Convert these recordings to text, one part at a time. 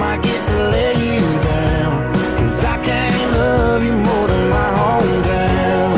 might get to lay you down, 'cause I can't love you more than my hometown.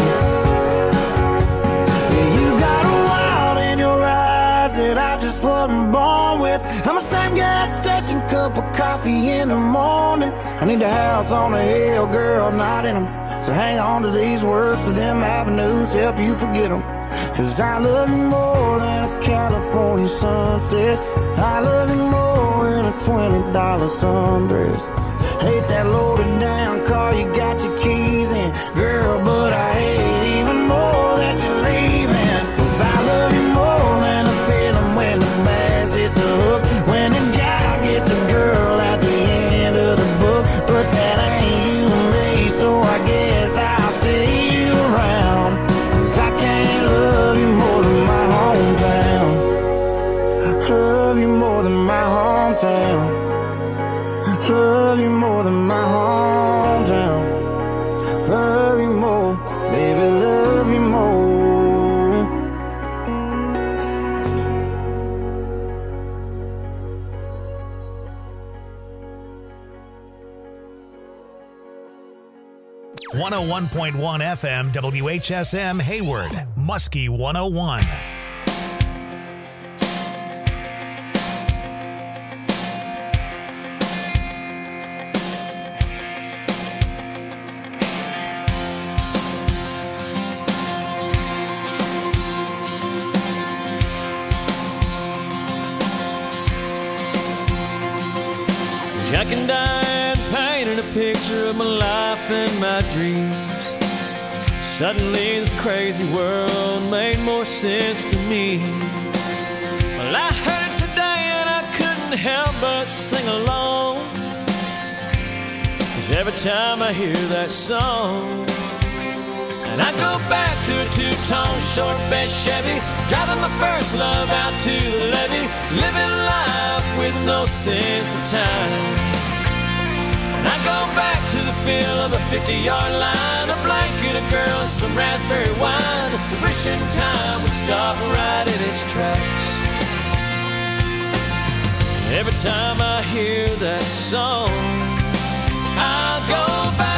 Yeah, you got a wild in your eyes that I just wasn't born with. I'm a same gas station cup of coffee in the morning. I need a house on a hill, girl, not in them. So hang on to these words to them avenues, help you forget them. 'Cause I love you more than a California sunset. I love you more than a $20 sundress. Hate that loaded down car you got your keys in, girl, but I hate even more that you're leaving. 'Cause I love you more than a feeling when the bass hits the hook, when the guy gets a girl at the end of the book. But that ain't you and me, so I guess I'll see you around. 'Cause I can't love you more than my hometown. Love you more than my hometown. Love you more than my hometown. Love you more, baby, love you more. .1 FM WHSM Hayward, Muskie 101. Jack and Diane painted a picture of my life and my dreams. Suddenly this crazy world made more sense to me. Well, I heard it today and I couldn't help but sing along, 'cause every time I hear that song, and I go back to a two-tone short bed Chevy, driving my first love out to the levee, living life with no sense of time. And I go back to the feel of a 50-yard line, a blanket, a girl, some raspberry wine, wishing time would stop right in its tracks. Every time I hear that song, I'll go back.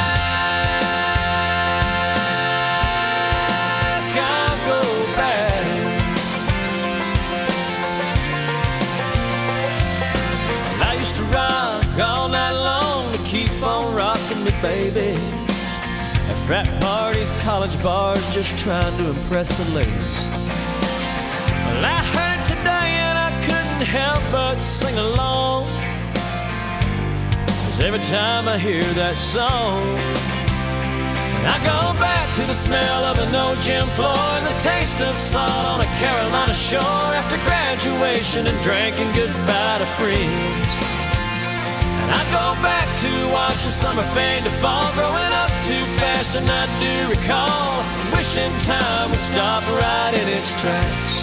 All night long to keep on rocking me, baby. At frat parties, college bars, just trying to impress the ladies. Well, I heard it today and I couldn't help but sing along, 'cause every time I hear that song, I go back to the smell of an old gym floor and the taste of salt on a Carolina shore after graduation and drinking goodbye to friends. And I go back to watching summer fade to fall, growing up too fast and I do recall, wishing time would stop right in its tracks.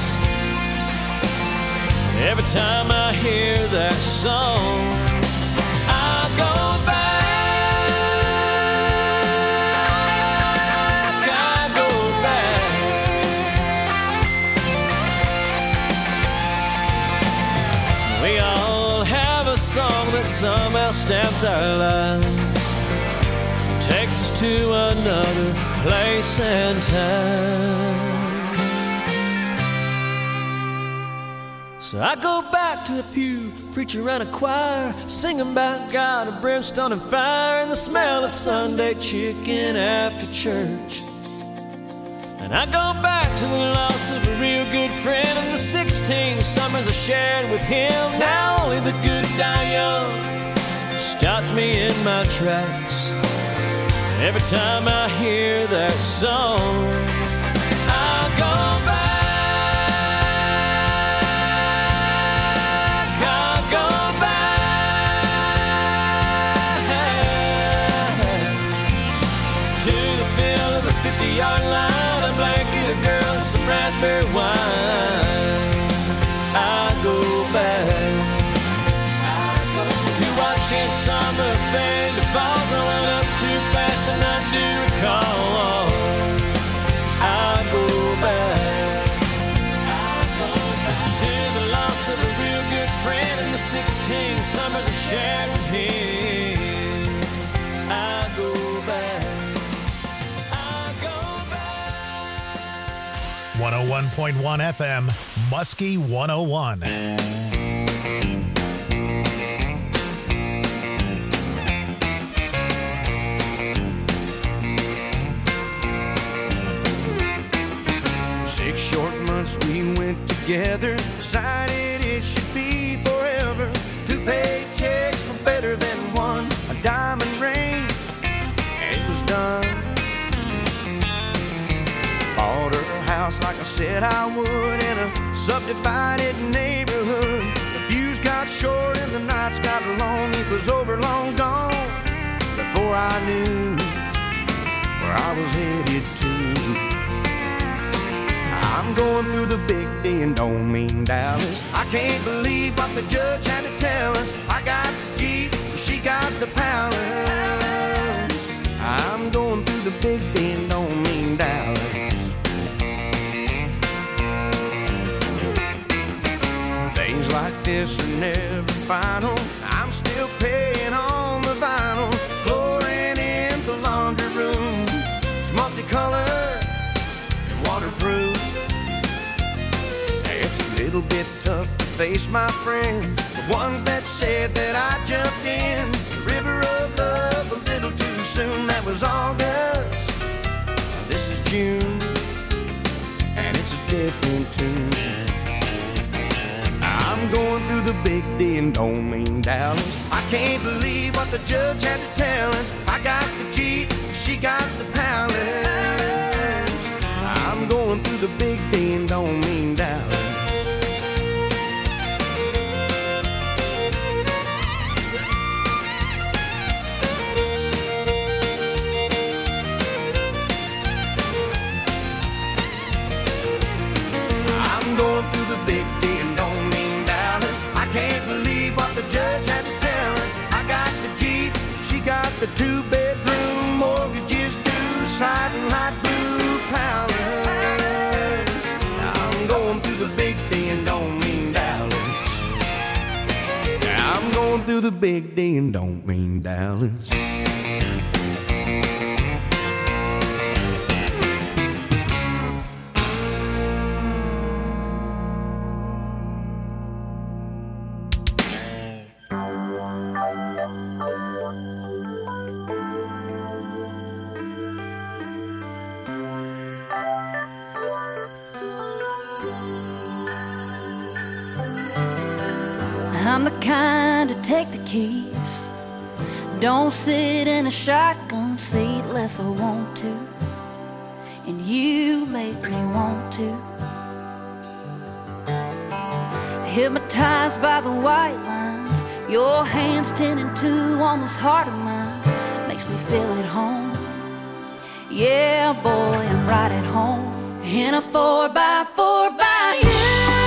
Every time I hear that song, I go back, I go back. We all have a song that somehow stamped our lives, takes us to another place and time. So I go back to the pew, preacher and a choir, singing about God of brimstone and fire, and the smell of Sunday chicken after church. And I go back to the loss of a real good friend and the 16 summers I shared with him. Now only the good die young stops me in my tracks. Every time I hear that song, I go back, I go back to the feel of a 50-yard line, a blanket, a girl, some raspberry wine. I go back to watching summer fade to fall, growing up too fast and I do recall. I go back to the loss of a real good friend and the 16 summers of shared with him. I go back, I go back. 101.1 FM, Muskie 101. Short months we went together, decided it should be forever. 2 paychecks were better than one, a diamond ring, and it was done. Bought her a house like I said I would in a subdivided neighborhood. The views got short and the nights got long. It was over, long gone, before I knew where I was headed to. I'm going through the big D and don't mean Dallas. I can't believe what the judge had to tell us. I got the Jeep, she got the palace. I'm going through the big D and don't mean Dallas. Things like this are never final. I'm still paying on the vinyl. Chlorine in the laundry room. It's multicolored and waterproof. A little bit tough to face my friends, the ones that said that I jumped in the river of love a little too soon. That was August, this is June, and it's a different tune. I'm going through the big D and don't mean Dallas. I can't believe what the judge had to tell us. I got the Jeep, she got the palace. I'm going through the big D and don't mean Dallas. Going through the big D and don't mean Dallas. I can't believe what the judge had to tell us. I got the Jeep, she got the 2-bedroom, mortgages due, siding light blue palace. I'm going through the big D and don't mean Dallas. I'm going through the big D and don't mean Dallas. I'm the kind to take the keys, don't sit in a shotgun seat unless I want to, and you make me want to. Hypnotized by the white lines, your hands 10 and 2 on this heart of mine, makes me feel at home. Yeah, boy, I'm right at home in a 4x4 by you.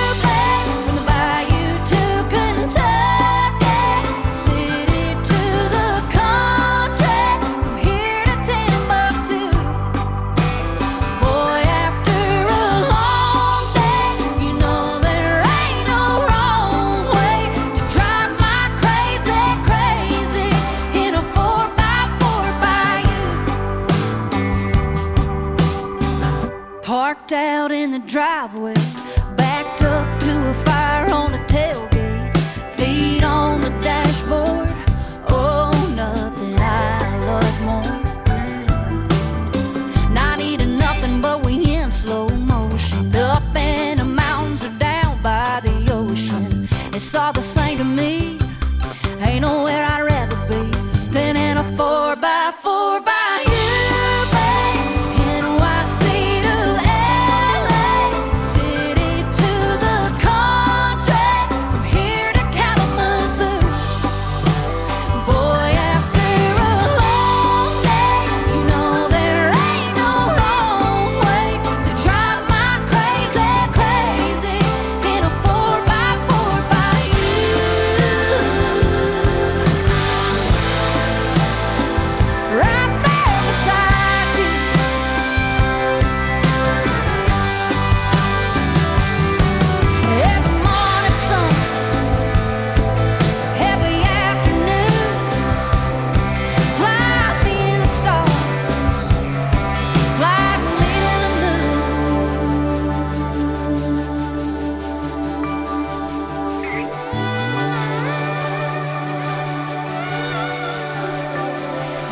Parked out in the driveway, backed up to a fire on the tailgate, feet on the dashboard. Oh, nothing I love more. Not eating nothing, but we in slow motion, up in the mountains or down by the ocean. It's all the same to me. Ain't nowhere I'd rather be than in a 4x4 by you, babe. NYC to LA,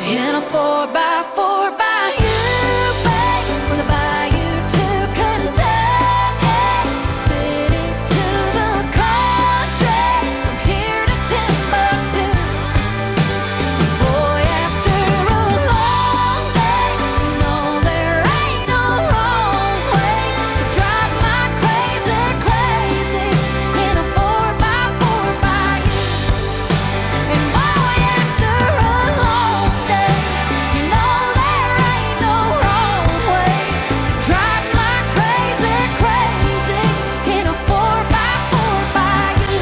in a 4x4 by you, babe, from the bayou to Kentucky, city to the country, from here to Timbuktu. Boy, after a long day, you know there ain't no wrong way to drive my crazy, crazy in a 4x4 by you. And boy, after a long day, you know there ain't no wrong way to drive my crazy, crazy in a 4x4 by you.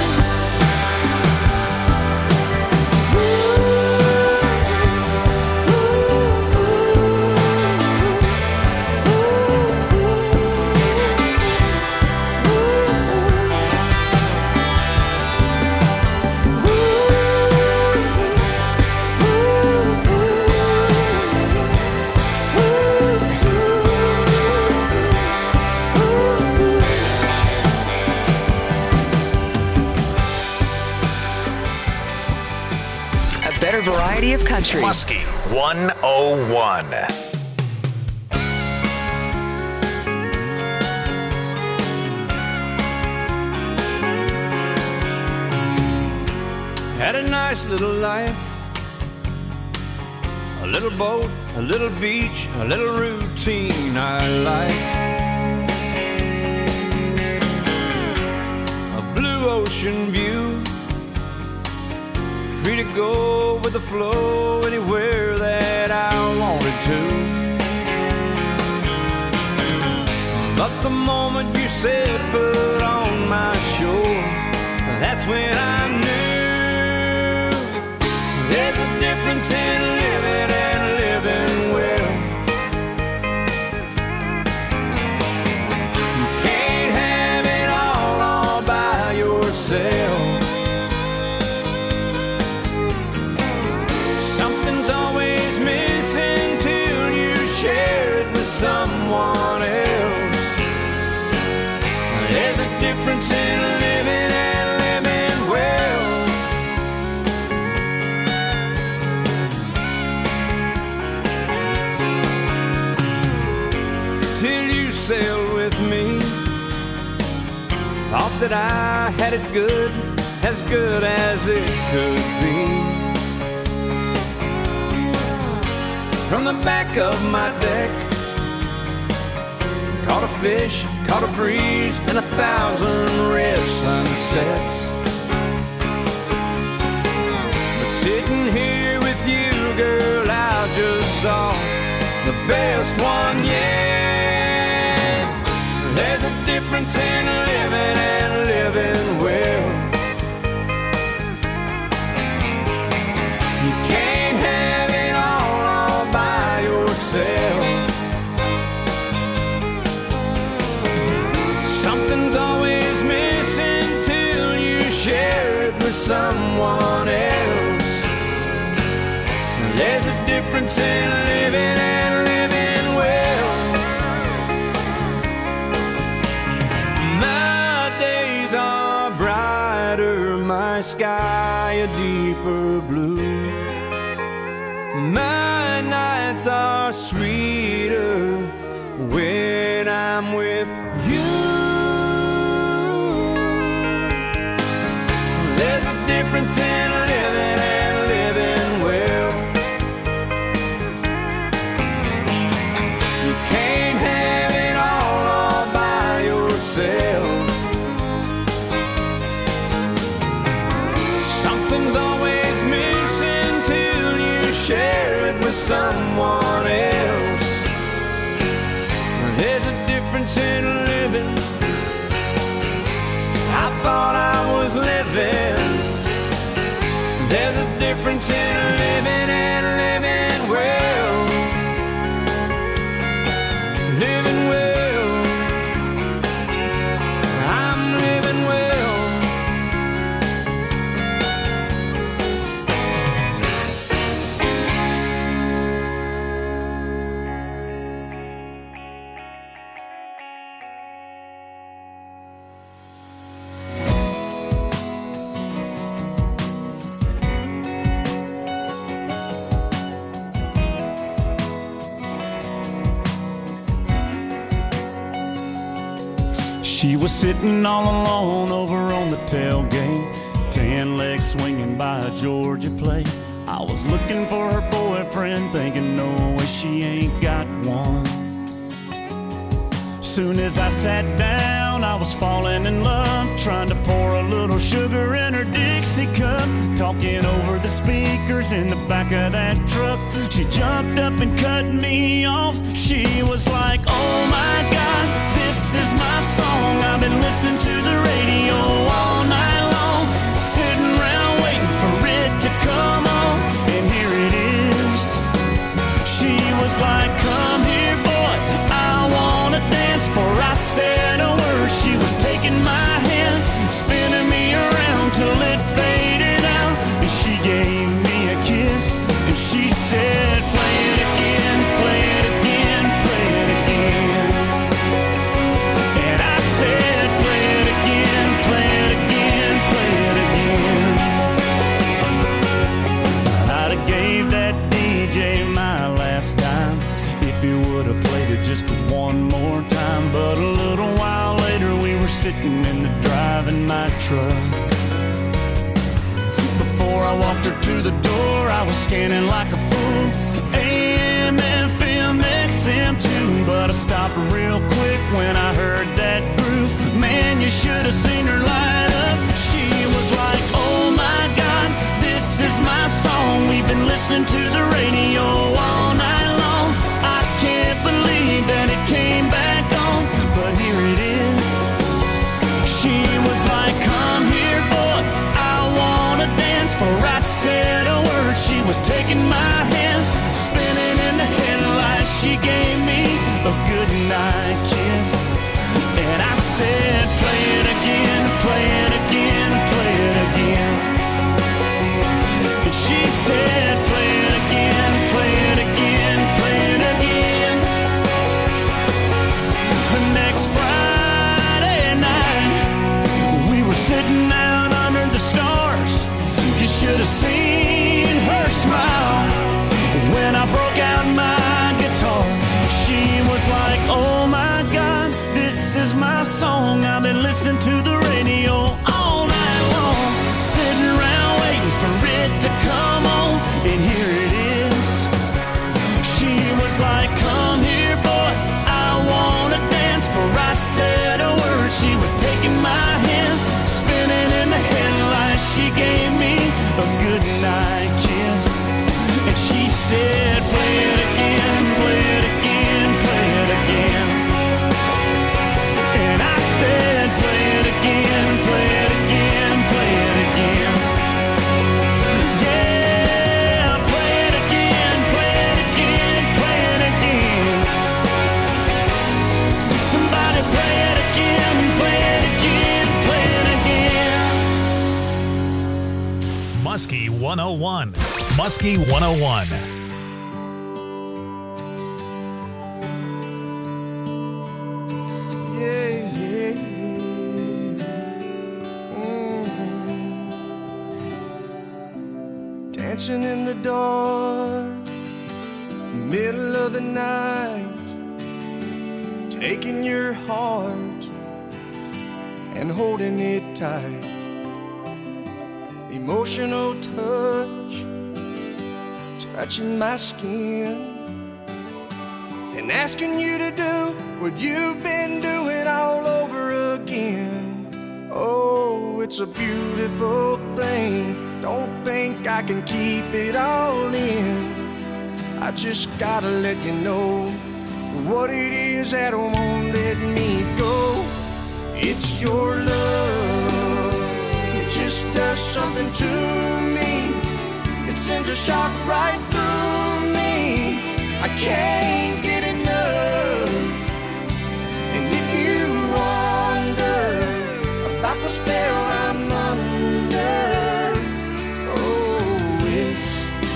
A better variety of country. Muskie 101. Had a nice little life, a little boat, a little beach, a little routine I like. A blue ocean view, free to go with the flow anywhere that I wanted to. But the moment you said put on my shore, that's when I knew there's a difference in living and living well. You can't have it all by yourself. Something's always missing till you share it with someone else. There's a difference in living and living well. Till you sailed with me, thought that I had it good as it could be. From the back of my deck, caught a fish, caught a breeze, and 1,000 red sunsets. But sitting here with you, girl, I just saw the best one yet. There's a difference in living and living well. You can't have it all by yourself. Something's always missing till you share it with someone else. There's a difference in living and living well. My days are brighter, my sky a deeper blue. My nights are sweeter when I'm with you. There's a difference in living and living well. You can't have it all by yourself. Something's always missing till you share it with someone else. There's a difference in living. I thought I was living. There's a difference in living and living well. Living well. I'm living well. She was sitting all alone over on the tailgate, 10 legs swinging by a Georgia plate. I was looking for her boyfriend, thinking no way she ain't got one. Soon as I sat down, I was falling in love, trying to pour a little sugar in her Dixie cup, talking over the speakers in the back of that truck. She jumped up and cut me off. She was like, oh my God, this is my song. I've been listening to the radio all night long, sitting around waiting for it to come on, and here it is. She was like, come here, boy, I wanna dance. Before I said a word, she was taking my hand, spinning me around till it faded out. And she gave me a kiss, and she said, play it again, play it again, play it again. And I said, play it again, play it again, play it again. I'd have gave that DJ my last dime if he would have played it just one more time. But a little while later we were sitting in the drive in my truck. Before I walked her to the door, I was scanning like a fool, AM, FM, XM too. But I stopped real quick when I heard that groove. Man, you should have seen her light up. She was like, oh my God, this is my song. We've been listening to the radio all night long. I can't believe that it came back on, but here it is. She was like, come here, boy, I wanna dance. Before I said a word, she was taking my hand, spinning in the headlights. She gave me a good night kiss, and I said, play it again, play it again, play it again. And she said, play it again, play it again, play it again. The next Friday night, we were sitting out under the stars. You should have seen her smile when I broke out my guitar. She was like, oh my God, this is my song. I've been listening to the radio all night long, sitting around waiting for it to come on, and here it is. She was like, come here, boy, I wanna dance. Before I said a word, she was taking my hand, spinning in the headlights. She gave me a good night kiss, and she said, play it again, play it again, play it again. And I said, play it again, play it again, play it again. Yeah, play it again, play it again, play it again. Somebody play it again, play it again, play it again. Muskie 101. Muskie 101. Dancing in the dark, middle of the night, taking your heart and holding it tight. Emotional touch, touching my skin, and asking you to do what you've been doing all over again. Oh, it's a beautiful thing. Don't think I can keep it all in. I just gotta let you know what it is that won't let me go. It's your love. It just does something to me. It sends a shock right through me. I can't get enough. And if you wonder about the spell I'm under, oh, it's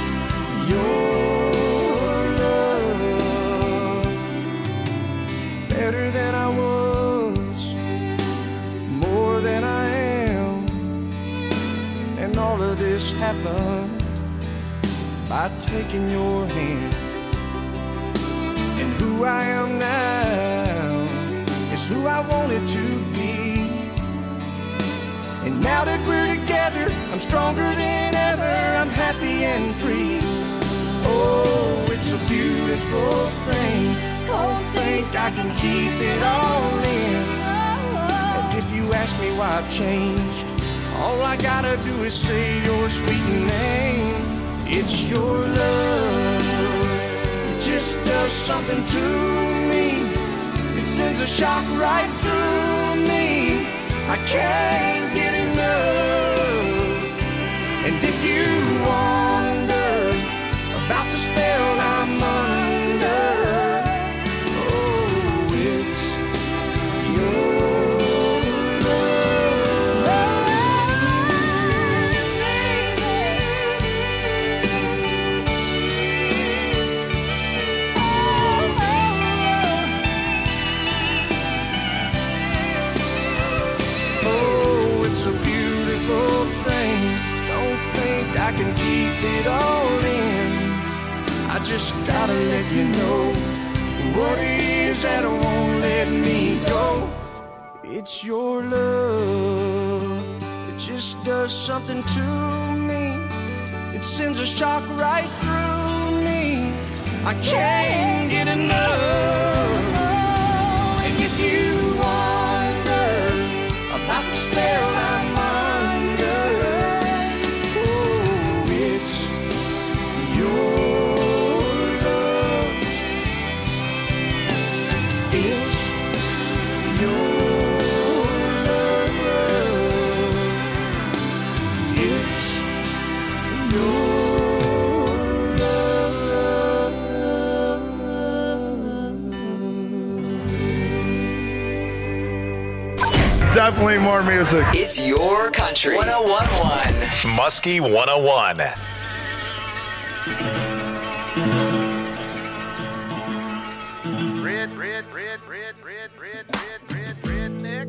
your love. Better than I was, more than I am, and all of this happened by taking your hand. And who I am now is who I wanted to be. Now that we're together, I'm stronger than ever. I'm happy and free. Oh, it's a beautiful thing. Don't think I can keep it all in. And if you ask me why I've changed, all I gotta do is say your sweet name. It's your love. It just does something to me. It sends a shock right through me. I can't get enough. And if you wonder about the spell I'm under, oh, it's your I can keep it all in. I just gotta let you know what it is that won't let me go. It's your love. It just does something to me. It sends a shock right through me. I can't get enough. And if you wonder about the spell I'm under, definitely more music. It's your country. 101.1. Muskie 101. redneck.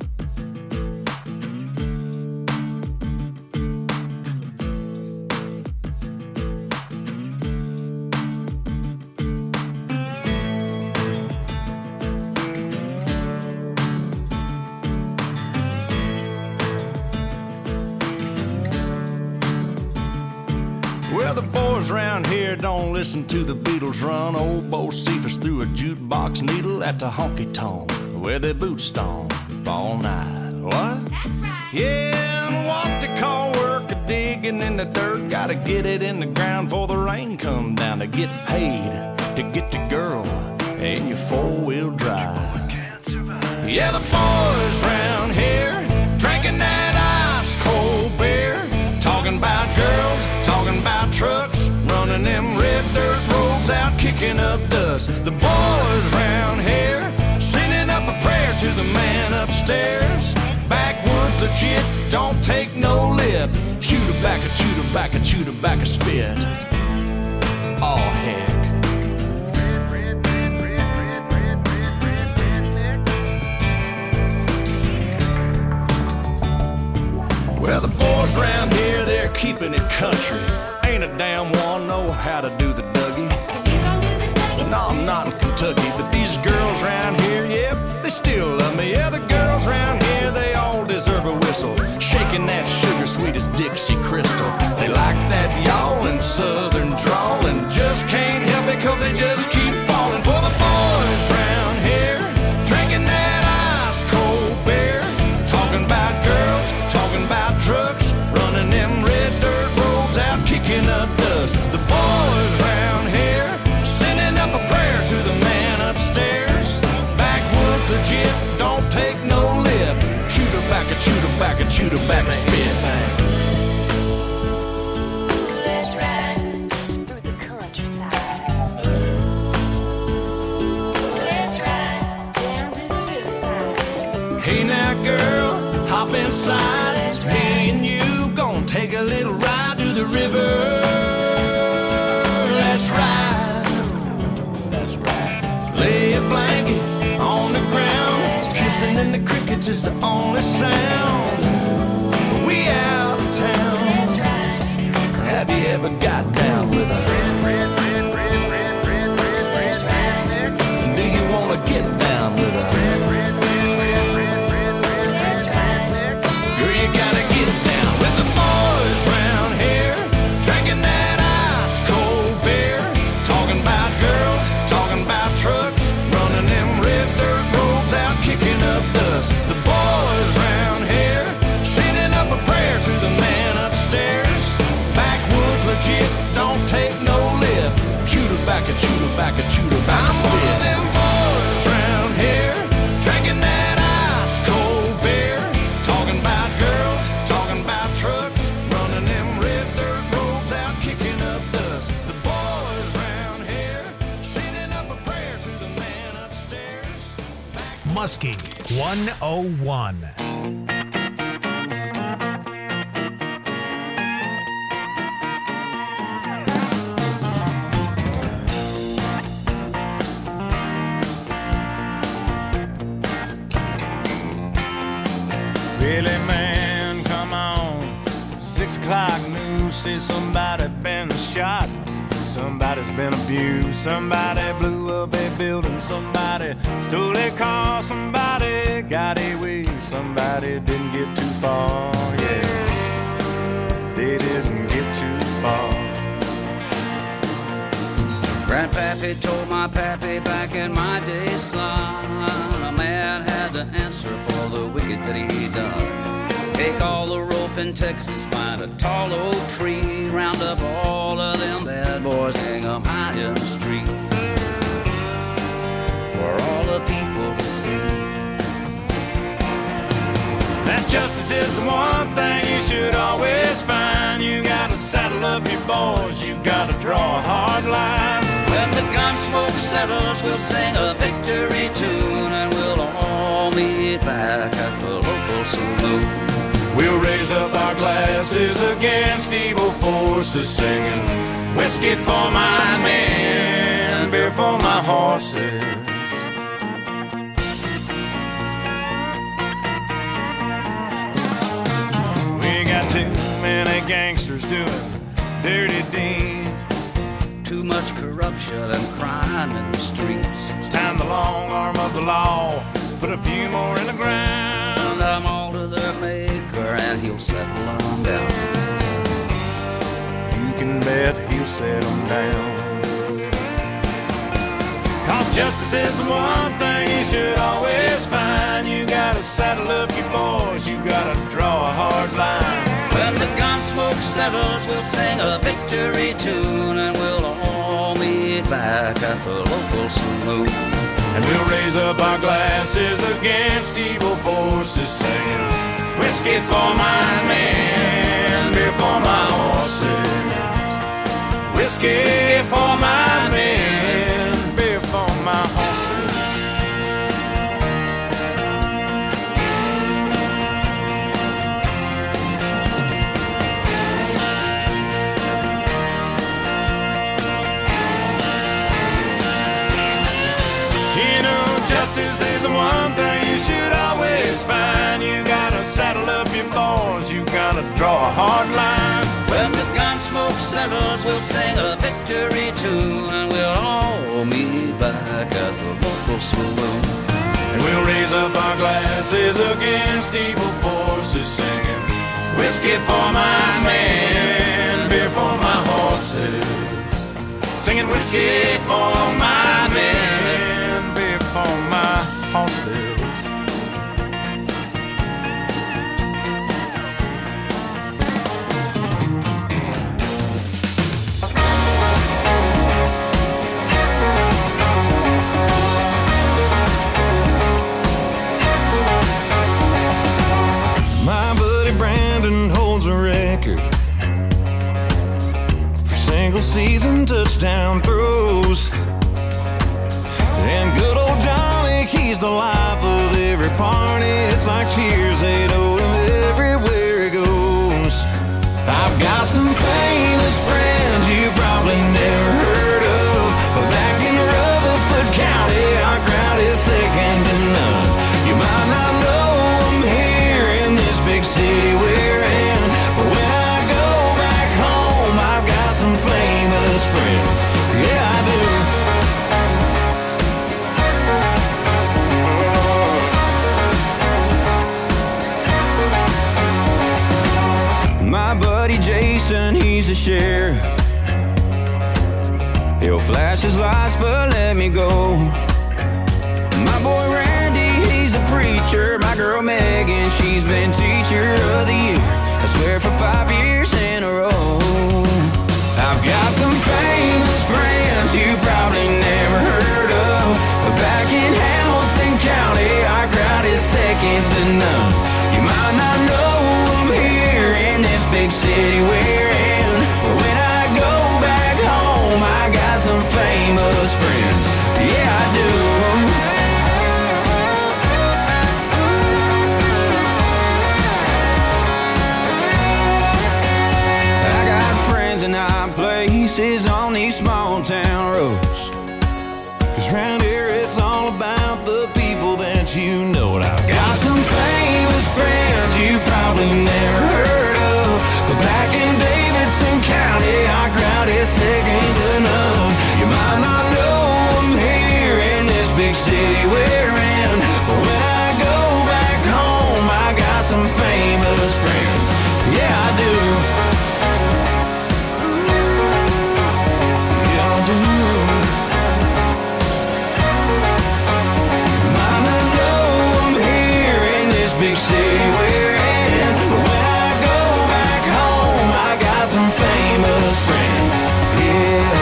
Well, the boys around here don't listen to the Beatles run. Old Bo Cephas threw a jukebox needle at the honky-tonk where their boots stomp all night. What? That's right. Yeah, and what they call work a digging in the dirt. Gotta get it in the ground before the rain come down to get paid, to get the girl in your four-wheel drive. Yeah, the boys around here drinking that ice-cold beer, talking about girls, talking about trucks, running them red dirt roads out, kicking up dust. The boys around here sending up a prayer to the man upstairs. Backwoods legit, don't take no lip. Chew tobacco, chew tobacco, chew tobacco, spit. Oh, heck. Well, the boys around here, they're keeping it country. Ain't a damn one know how to do the Dougie. No, I'm not in Kentucky, but these girls around here, yep, they still love me. Yeah, the girls around here, they all deserve a whistle. Shaking that sugar sweet as Dixie Crystal. They like that yawling southern drawl and just can't help it cause they just keep falling for the boys around here. Drinking that ice cold beer, talking about girls, talking about trucks, running them red dirt roads out, kicking up dust. The boys around here sending up a prayer to the man upstairs. Backwoods legit, don't take no lip. Chew tobacco, chew tobacco, chew tobacco, spit. Let's ride through the countryside. Let's ride down to the riverside. Hey now girl, hop inside. Me and you gonna take a little ride to the river. Let's ride. That's right. Lay a blanket on the ground. Kissing in the crickets is the only sound. We out of town. Let's ride. Have you ever got down with a Let's ride. do you wanna get down with a Let's ride. girl, you gotta don't take no lip. Chew tobacco, chew tobacco, chew tobacco. I'm one of them boys round here, drinking that ice cold beer, talking about girls, talking about trucks, running them red dirt roads out, kicking up dust. The boys round here, sending up a prayer to the man upstairs. Muskie 101. Billy, man, come on. 6 o'clock news says somebody been shot. Somebody's been abused. Somebody blew up a building. Somebody stole a car. Somebody got away. Somebody didn't get too far. Yeah, they didn't get too far. Grandpappy told my pappy back in my day, son, a man had to answer for the wicked that he done. Take all the rope in Texas, find a tall oak tree, round up all of them bad boys, hang them high in the street for all the people to see. That justice is the one thing you should always find. You gotta saddle up your boys, you gotta draw a hard line. When the gun smoke settles, we'll sing a victory tune, and we'll all meet back at the local saloon. We'll raise up our glasses against evil forces, singing whiskey for my men, beer for my horses. We got too many gangsters doing dirty deeds. Too much corruption and crime in the streets. It's time the long arm of the law put a few more in the ground. Send them all to their maker and he'll settle them down. You can bet he'll settle them down. Cause justice is the one thing you should always find. You gotta saddle up your boys, you gotta draw a hard line. When the gun smoke settles, we'll sing a victory tune, and we'll all meet back at the local saloon. And we'll raise up our glasses against evil forces, singing whiskey for my men, beer for my horses. Whiskey for my men, beer for my horses. Justice is the one thing you should always find. You gotta saddle up your boys, you gotta draw a hard line. When the gun smoke settles, we'll sing a victory tune, and we'll all meet back at the local saloon. And we'll raise up our glasses against evil forces, singing whiskey for my men, beer for my horses. Singing whiskey for my men, beer for my horses. My buddy Brandon holds a record for single season touchdown throws. And good old Johnny, he's the life of every party. It's like cheers, they know him everywhere he goes. I've got some famous friends you probably never heard of, but back in Rutherford County, our crowd is second to none. You might not know them here in this big city we're in, but when I go back home, I've got some famous friends. Yeah, I do. My buddy Jason, he's a sheriff. He'll flash his lights but let me go. My boy Randy, he's a preacher. My girl Megan, she's been teacher of the year, I swear, for 5 years in a row. I've got might not know them here in this big city we're in, but when I go back home, I got some famous friends. Yeah, I do. I got friends in high places on these small town roads, 'cause round here it's all about the people that you know. And I've got some famous friends you probably never heard of, but back in Davidson County, our crowd is second to none. You might not know them here in this big city we're in, but when I go back home, I got some famous friends. Yeah, I do. Yeah, I do. Might not know them here in this big city we're in, but when I go back home, I got some famous friends. Yeah,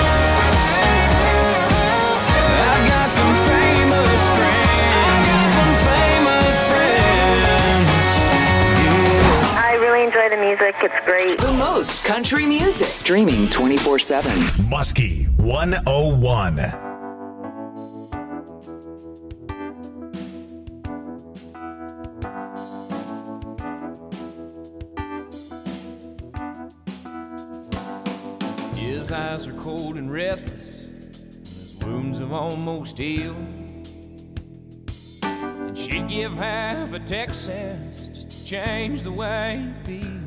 I've got some famous friends. Got some famous friends. Yeah. I really enjoy the music. It's great. The most country music. Streaming 24/7. Muskie 101. His eyes are cold and restless, his wounds have almost healed, and she'd give half a Texas just to change the way you feel.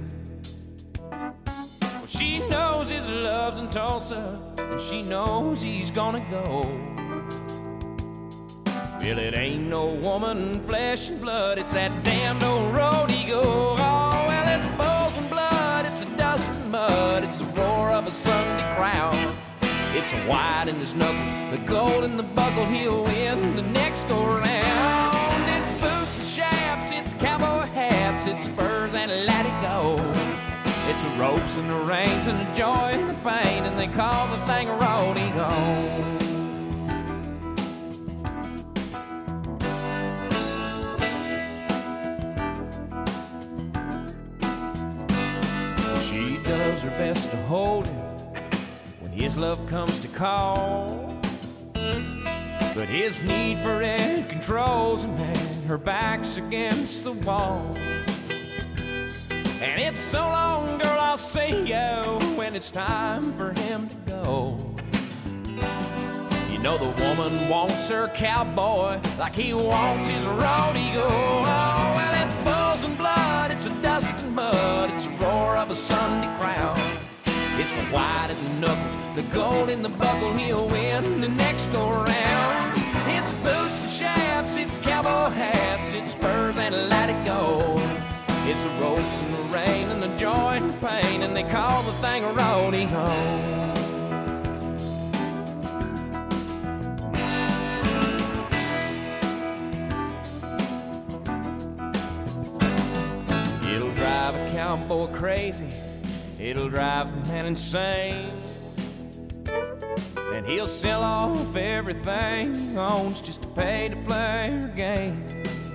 Well, she knows his love's in Tulsa, and she knows he's gonna go. Well, it ain't no woman, flesh and blood, it's that damned old road he go. Oh, well, it's bulls and blood, it's a dust and mud, it's the roar of a Sunday crowd. It's the white in his knuckles, the gold in the buckle, he'll win the next go round. It's boots and chaps, it's cowboy hats, it's spurs and let it go. It's the ropes and the reins and the joy and the pain, and they call the thing a rodeo. She does her best to hold him when his love comes to call, but his need for it controls him, and her back's against the wall. And it's so long, girl, I'll see you when it's time for him to go. You know the woman wants her cowboy like he wants his rodeo. Oh, well, it's bulls and blood, it's a dust and mud, it's the roar of a Sunday crowd. It's the white in the knuckles, the gold in the buckle, he'll win the next go round. It's boots and chaps, it's cowboy hats, it's spurs and let it go. It's the ropes and the rain and the joy and the pain, and they call the thing a rodeo. It'll drive a cowboy crazy, it'll drive a man insane, and he'll sell off everything he owns just to pay to play her game.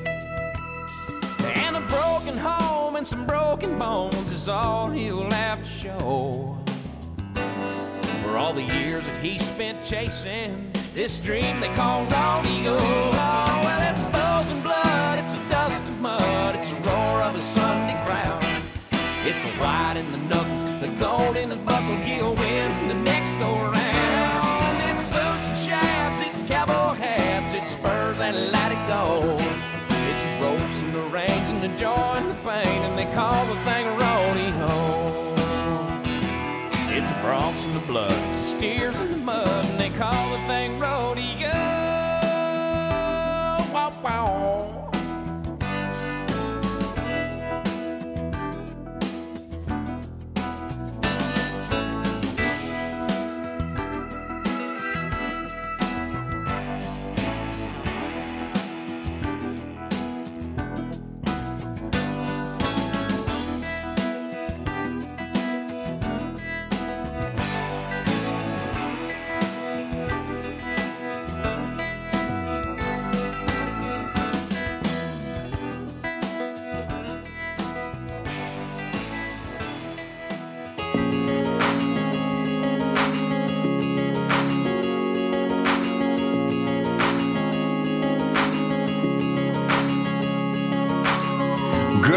And a broken home and some broken bones is all he'll have to show for all the years that he spent chasing this dream they call rodeo. Oh, well, it's bulls and blood, it's a dust and mud, it's the roar of a Sunday crowd. It's the white in the knuckles, the gold in the buckle, he'll win the next go round. It's boots and chaps, it's cowboy hats, it's spurs and let it go. It's the ropes and the reins and the joy and the pain, and they call the thing a rodeo. It's the broncs and the blood, it's the steers in the mud, and they call the thing rodeo. Wow, wow.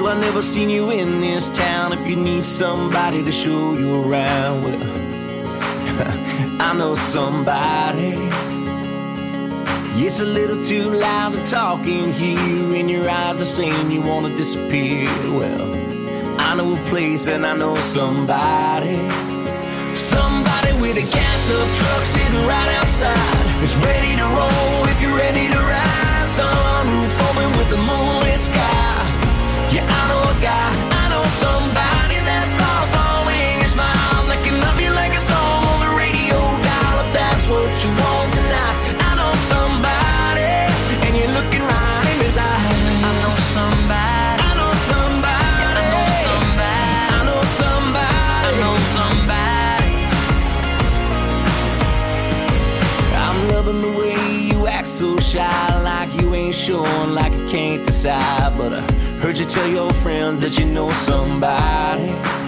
I never seen you in this town. If you need somebody to show you around, well, I know somebody. It's a little too loud to talk in here, and your eyes are saying you wanna disappear. Well, I know a place and I know somebody. Somebody with a gassed up truck sitting right outside. It's ready to roll if you're ready to ride. Sunroof open with the moonlit sky. Yeah, I know a guy, I know somebody that's lost all in your smile. That can love you like a song on the radio dial. If that's what you want tonight, I know somebody, and you're looking right in his eyes. I know somebody, I know somebody, I know somebody, I know somebody, I know somebody. I'm loving the way you act so shy, like you ain't sure, like you can't decide. But I heard you tell your friends that you know somebody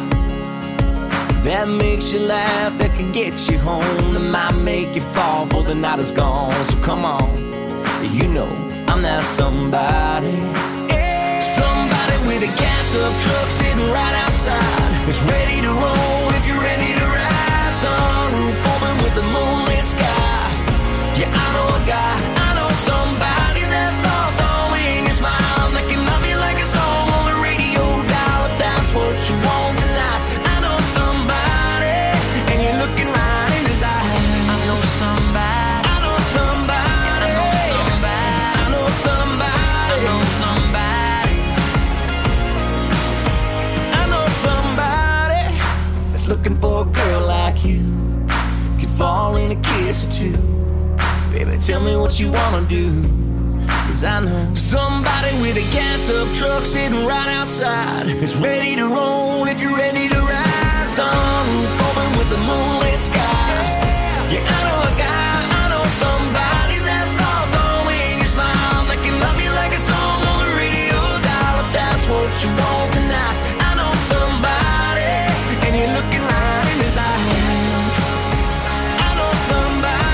that makes you laugh, that can get you home, that might make you fall before the night is gone. So come on, you know I'm that somebody. Somebody with a gassed up truck sitting right outside. It's ready to roll if you're ready to ride. Sunroof open with the moonlit sky. Yeah, I know a guy, I know somebody that's lost all in your smile. That can love you like a song on the radio dial. If that's what you want tonight, I know somebody, and you're looking right in his eyes. I know somebody, I know somebody, I know somebody, I know somebody, I know somebody, I know somebody that's looking for a girl like you. Could fall in a kiss or two. Baby, tell me what you wanna do, 'cause I know somebody with a gassed up truck sitting right outside. It's ready to roll if you're ready to ride. Sunroof open with the moonlit sky. Yeah, I know a guy, I know somebody that's lost all in your smile. That can love you like a song on the radio dial. If that's what you want tonight, I know somebody, and you're looking right in his eyes. I know somebody.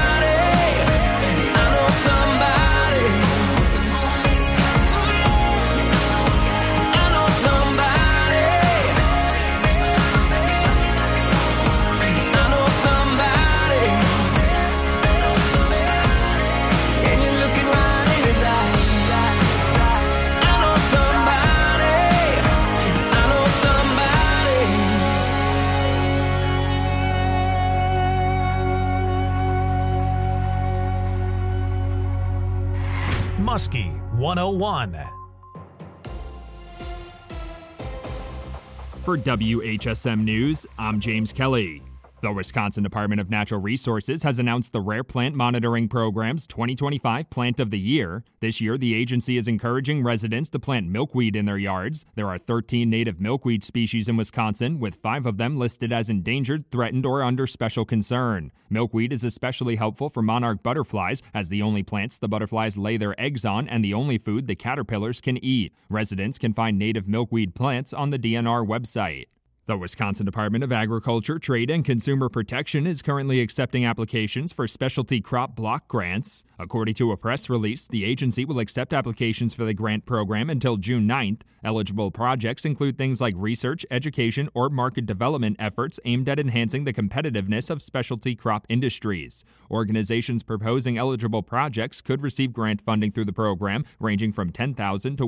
Muskie 101. For WHSM News, I'm James Kelly. The Wisconsin Department of Natural Resources has announced the Rare Plant Monitoring Program's 2025 Plant of the Year. This year, the agency is encouraging residents to plant milkweed in their yards. There are 13 native milkweed species in Wisconsin, with 5 of them listed as endangered, threatened, or under special concern. Milkweed is especially helpful for monarch butterflies, as the only plants the butterflies lay their eggs on and the only food the caterpillars can eat. Residents can find native milkweed plants on the DNR website. The Wisconsin Department of Agriculture, Trade, and Consumer Protection is currently accepting applications for specialty crop block grants. According to a press release, the agency will accept applications for the grant program until June 9th. Eligible projects include things like research, education, or market development efforts aimed at enhancing the competitiveness of specialty crop industries. Organizations proposing eligible projects could receive grant funding through the program, ranging from $10,000 to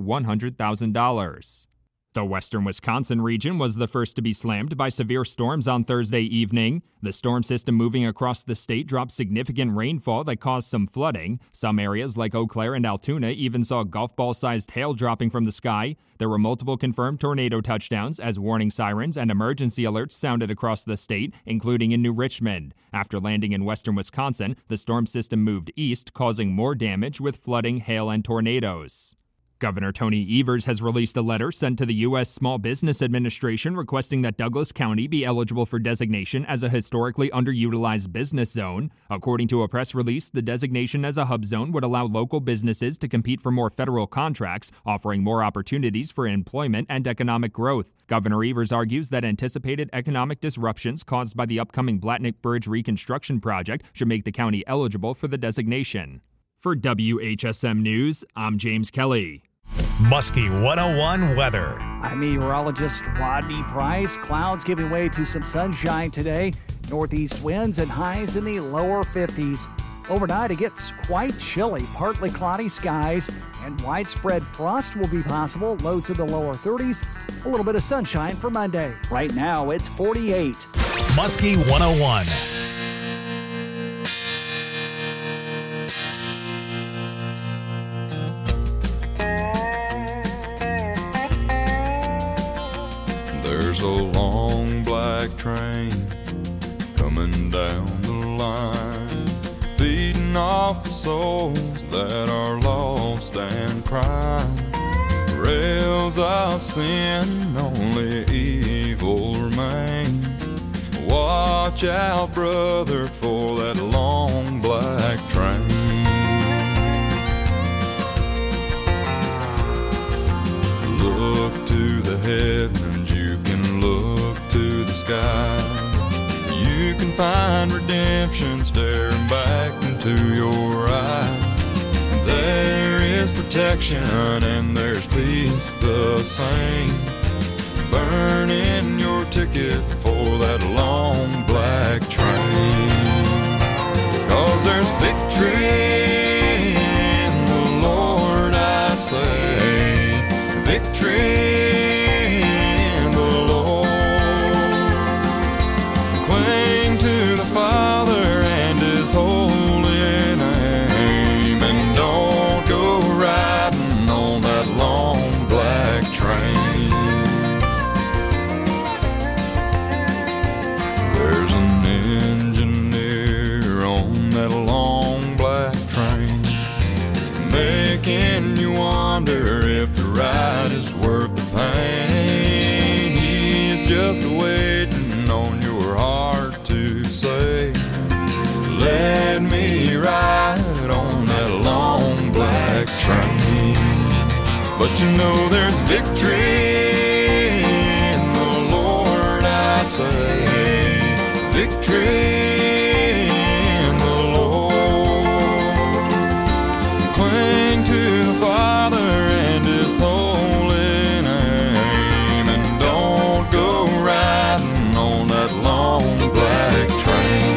$100,000. The western Wisconsin region was the first to be slammed by severe storms on Thursday evening. The storm system moving across the state dropped significant rainfall that caused some flooding. Some areas like Eau Claire and Altoona even saw golf ball-sized hail dropping from the sky. There were multiple confirmed tornado touchdowns as warning sirens and emergency alerts sounded across the state, including in New Richmond. After landing in western Wisconsin, the storm system moved east, causing more damage with flooding, hail, and tornadoes. Governor Tony Evers has released a letter sent to the U.S. Small Business Administration requesting that Douglas County be eligible for designation as a historically underutilized business zone. According to a press release, the designation as a hub zone would allow local businesses to compete for more federal contracts, offering more opportunities for employment and economic growth. Governor Evers argues that anticipated economic disruptions caused by the upcoming Blatnick Bridge reconstruction project should make the county eligible for the designation. For WHSM News, I'm James Kelly. Muskie 101 weather. I'm meteorologist Rodney Price. Clouds giving way to some sunshine today. Northeast winds and highs in the lower 50s. Overnight, it gets quite chilly. Partly cloudy skies and widespread frost will be possible. Lows in the lower 30s. A little bit of sunshine for Monday. Right now, it's 48. Muskie 101. There's a long black train coming down the line, feeding off the souls that are lost and crying. Rails of sin, only evil remains. Watch out, brother, for that long black train. Look to the heavens, you can look to the skies. You can find redemption staring back into your eyes. There is protection and there's peace the same. Burning your ticket for that long black train. 'Cause there's victory in the Lord, I say. Victory in the Lord. Cling to the Father and His holy name, and don't go riding on that long black train. There's an engineer on that long black train, making you wonder if the ride is worth the pain. He's just waiting on your heart to say, let me ride on that long black train. But you know there's victory in the Lord, I say. Victory in the Lord. Cling to the Father and His holy name, and don't go riding on that long black train.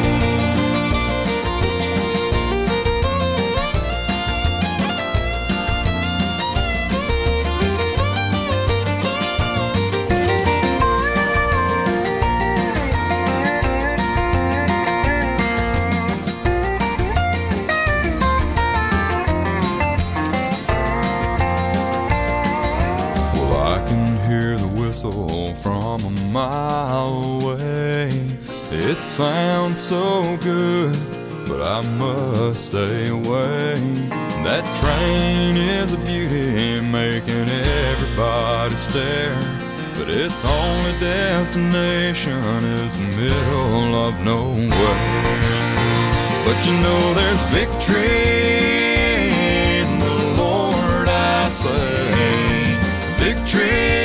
From a mile away, it sounds so good, but I must stay away. That train is a beauty, making everybody stare, but its only destination is the middle of nowhere. But you know there's victory in the Lord, I say. Victory.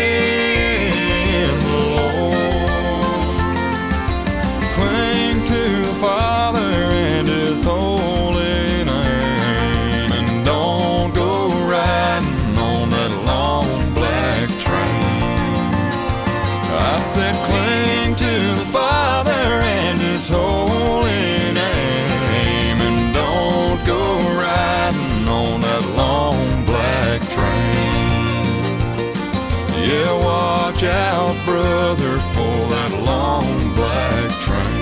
Father and His holy name, and don't go riding on that long black train. I said cling to the Father and His holy name, and don't go riding on that long black train. Yeah, watch out, brother, for that long black train.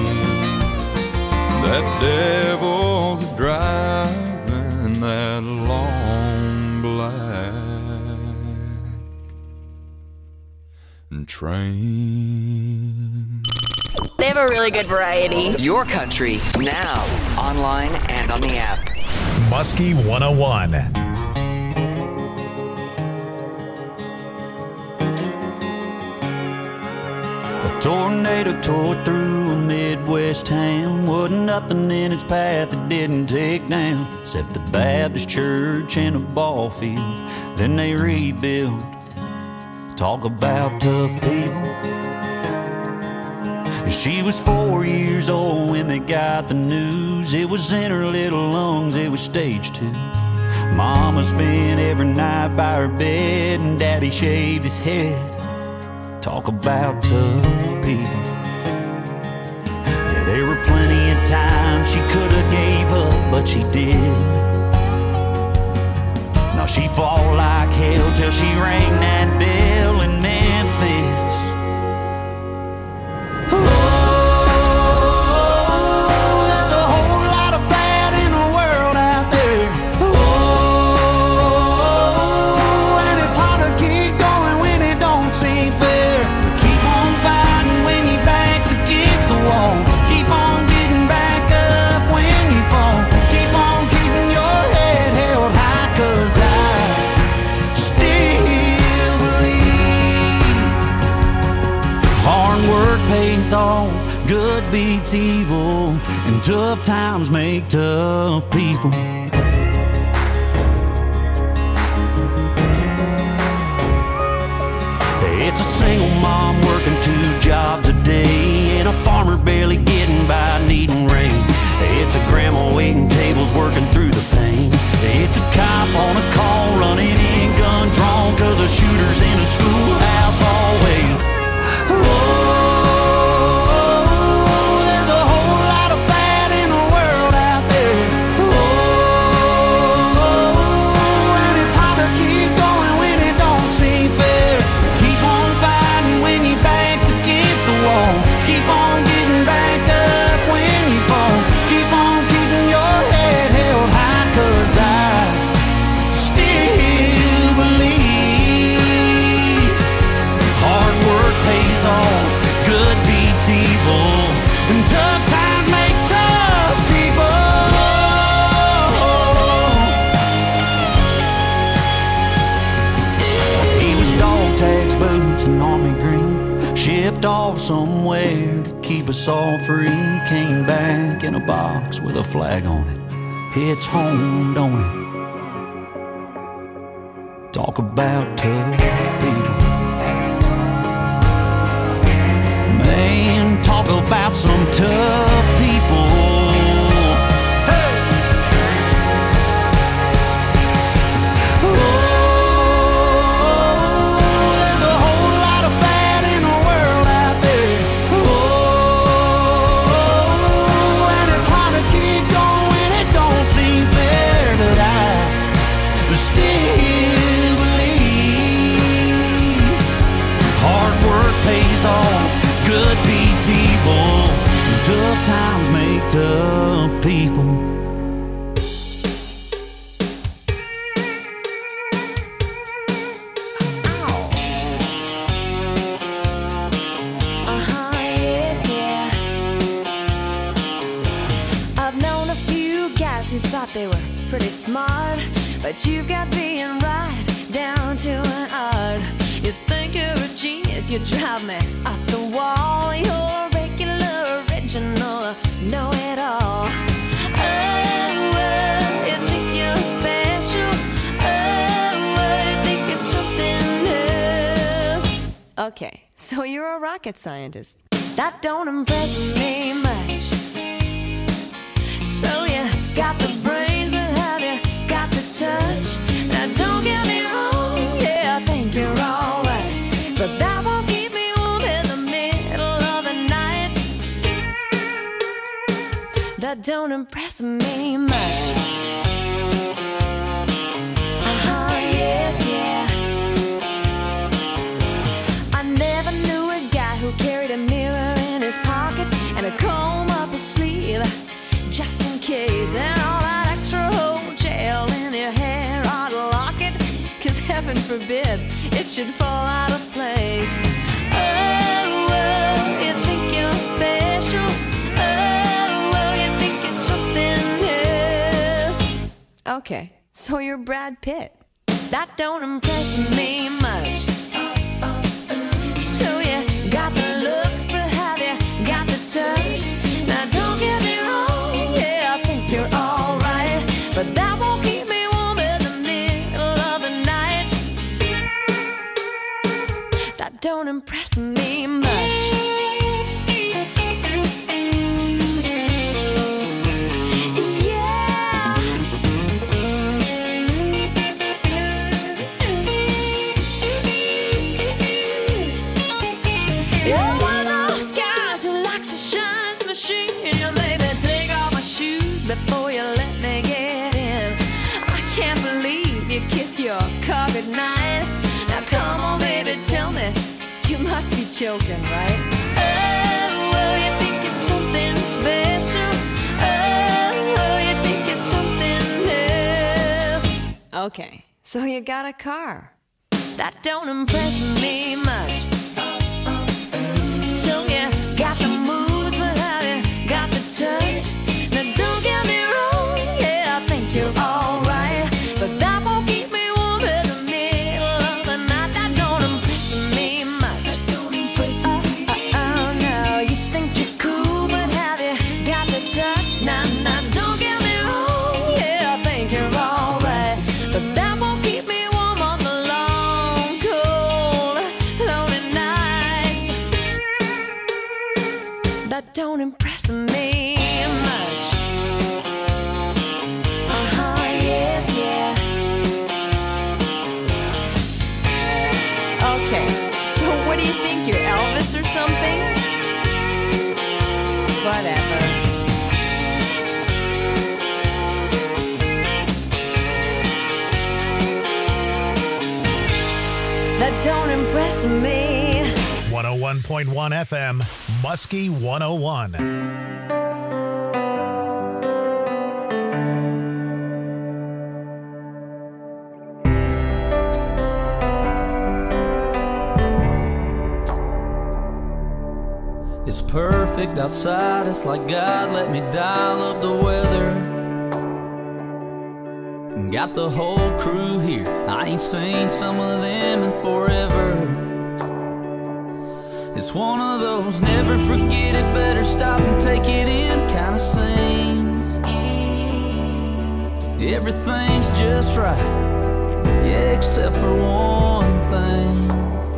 That devil's driving that long black train. They have a really good variety. Your country, now, online and on the app. Muskie 101. Tornado tore through a Midwest town. Wasn't nothing in its path that didn't take down, except the Baptist church and a ball field. Then they rebuilt. Talk about tough people. She was 4 years old when they got the news. It was in her little lungs, it was stage 2. Mama spent every night by her bed, and Daddy shaved his head. Talk about tough people. Yeah, there were plenty of times she could have gave up, but she didn't. Now she fought like hell till she rang that bell in Memphis. Oh, there's a whole lot of bad in the world out there. Oh, and it's hard to keep going when it don't seem fair. But keep on fighting when your back's against the wall. Keep on getting back up when you fall. Keep on keeping your head held high, 'cause I still believe hard work pays off, good beats evil, and tough times make tough people. It's a single mom working 2 jobs a day, and a farmer barely getting by needing rain. It's a grandma waiting tables working through the pain. It's a cop on a call running in gun drawn, 'cause a shooter's in a schoolhouse hallway. Oh, there's a whole lot of bad in the world out there. Oh, and it's hard to keep going when it don't seem fair. Keep on fighting when your back's against the wall. Keep on getting back up when you fall. Keep on keeping your head held high, 'cause I still believe hard work pays off, good beats evil, and tough times make tough people. He was dog tags, boots, and army green, shipped off somewhere to keep us all free. Came back in a box with a flag on it. It's home, don't it? Talk about tough people. Man, talk about some tough people. Hey! Oh, there's a whole lot of bad in the world out there. Oh, and it's hard to keep going when it don't seem fair, but I still believe hard work pays off, good beats evil, and tough times make tough people. I've known a few guys who thought they were pretty smart, but you've got being right down to an art. You think you're a genius, you drive me up the wall. You're regular, original, know-it-all. Oh, you think you're special. Oh, you think you're something else. Okay, so you're a rocket scientist. That don't impress me much. So you got the brains, but have you got the touch? Now don't get me wrong, yeah, I think you're alright, but that won't keep me warm in the middle of the night. That don't impress me much. Yeah. I never knew a guy who carried a mirror in his pocket and a comb up his sleeve, just in case, and all that extra whole gel in your hair ought to lock it, 'cause heaven forbid it should fall out of place. Oh, you think you're special. Oh, you think it's something else. Okay, so you're Brad Pitt. That don't impress me much. So you got the looks, but have you got the touch? Now don't get me wrong, yeah, I think you're alright, but that won't keep me warm in the middle of the night. That don't impress me much. Yeah. joking, right? Oh, you think it's something special? Oh, you think it's something else? Okay, so you got a car. That don't impress me much. So you got the moves, but have you got the touch? Now don't get me wrong, yeah, I think you're alright, but that won't keep me warm in the middle of the night. That don't impress me much. Oh, no, you think you're cool, but have you got the touch? Nah, don't get me wrong, yeah, I think you're alright, but that won't keep me warm on the long, cold, lonely nights. That don't impress me much. Yeah. Okay, so what do you think? You're Elvis or something? Whatever. That don't impress me. 101.1 FM, Muskie 101. It's perfect outside, it's like God let me dial up the weather. Got the whole crew here, I ain't seen some of them in forever. It's one of those never forget it, better stop and take it in kind of scenes. Everything's just right, yeah, except for one thing.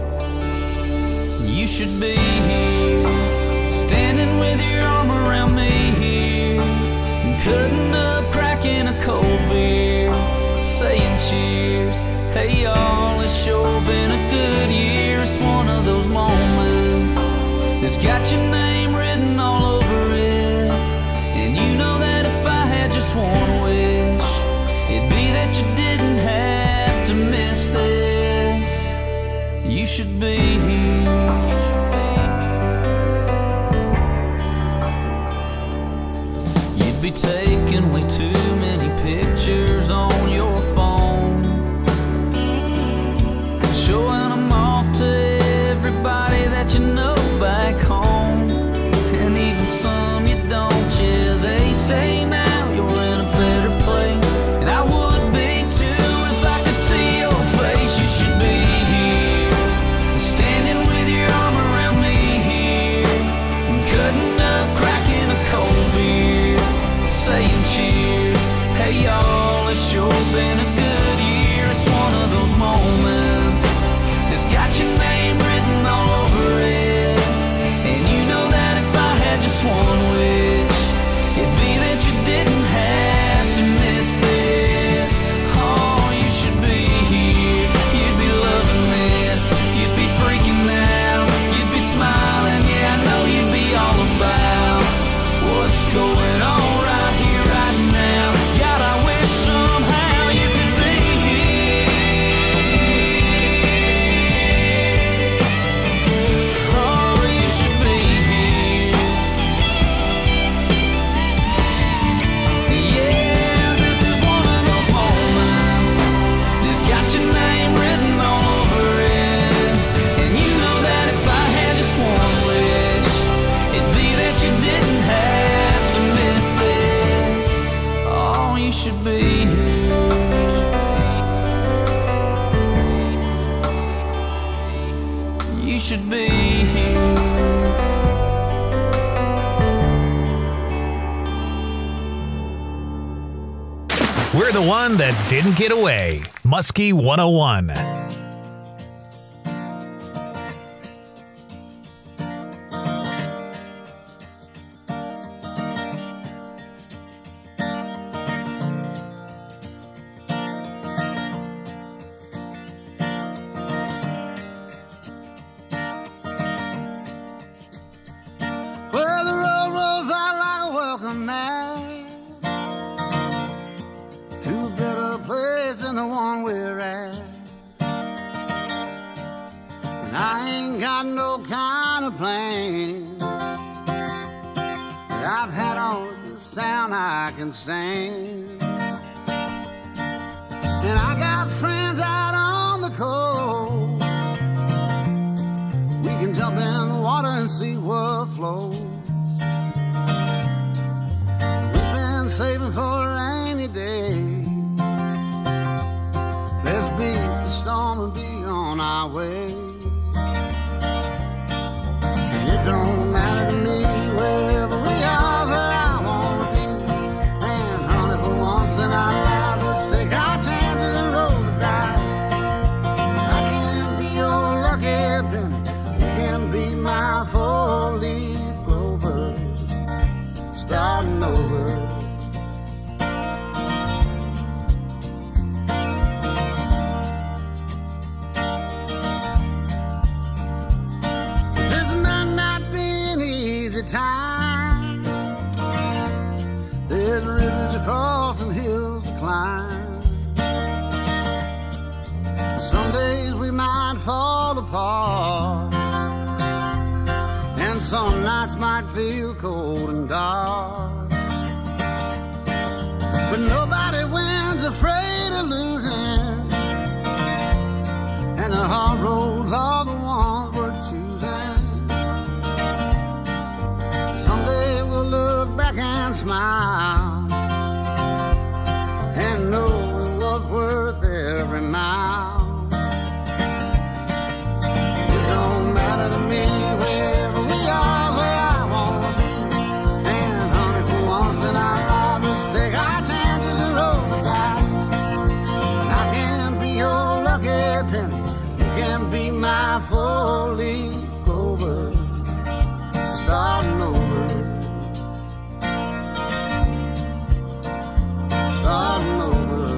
You should be here, standing with your arm around me here, and cutting up, cracking a cold beer, saying cheers. Hey y'all, it's sure been a good year. It's one of those moments that's got your name written all over it. And you know that if I had just one wish, it'd be that you didn't have to miss this. You should be here. You'd be taking way too many pictures on your phone, showing them off to everybody that you know back home, and even some you don't. Yeah, they say now you're in a better place, and I would be too if I could see your face. You should be here, standing with your arm around me here, and cutting up, cracking a cold beer, saying cheers. Hey y'all, it's sure been a good year. It's one of those moments that's got your name written all over it. And you know that if I had just one wish, it'd be that you didn't have to miss this. Oh, you should be here, you'd be loving this, you'd be freaking out, you'd be smiling. Yeah, I know you'd be all about what's going on right here, right now. God, I wish somehow you could be here. Oh, you should be here. Yeah, this is one of those moments that's got your name written all over it. And you know that if I had just one wish, it'd be that you didn't have to miss this. Oh, you should be here. You should be here. We're the one that didn't get away. Muskie 101. Well, the road rolls out like a welcome mat to a better place than the one we're at. And I ain't got no kind of plan that I've had on this town I can stand. And I got friends out on the coast. We can jump in the water and see what flows. We've been saving for a rainy day. Let's beat the storm and be on our way. It don't matter to me wherever we are, where I wanna be. And honey, for once in our lives, let's take our chances and roll the dice. I can be your lucky penny, you can be my four-leaf clover, starting over. This might not be an easy time. There's rivers to cross and hills to climb. Some days we might fall apart, and some nights might feel cold and dark. But nobody wins afraid of losing, and the hard roads are the ones worth choosing. Someday we'll look back and smile and know it was worth every mile. It don't matter to me wherever we are, where I wanna be. And honey, for once in our lives, let's take our chances and roll the dice. I can be your lucky penny, you can be my four-leaf clover, starting over, starting over.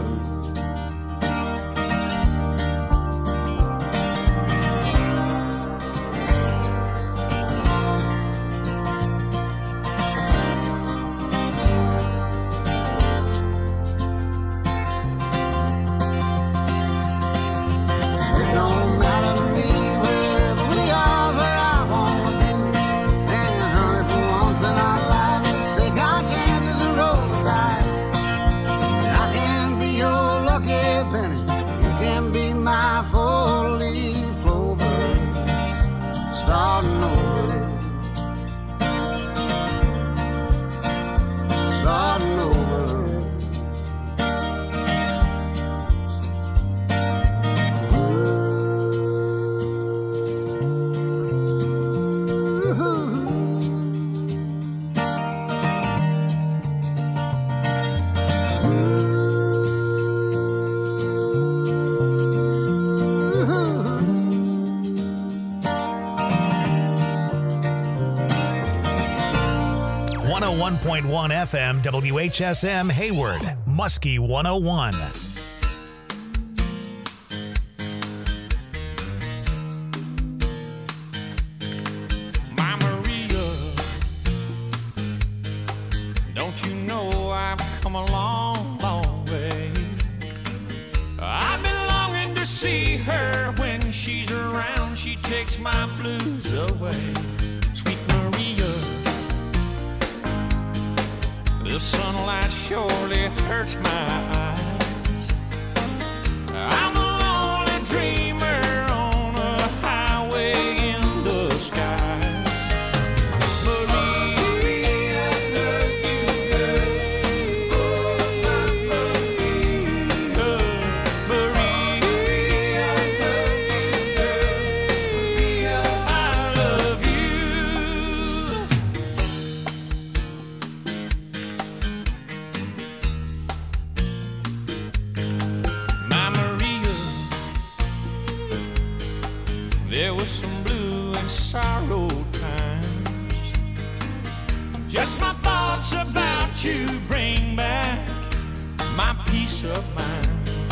101.1 FM WHSM Hayward, Muskie 101. My Maria, don't you know I've come a long, long way? I've been longing to see her. When she's around, she takes my blues away. Sweet Maria, the sunlight surely hurts my eyes. I'm a lonely dreamer on a highway in the sky. Maria, I love you, girl. Oh, my Maria. Maria, I love you, girl. Maria, I love My Maria, there was some blue and sorrow times. Just my thoughts about you bring back my peace of mind.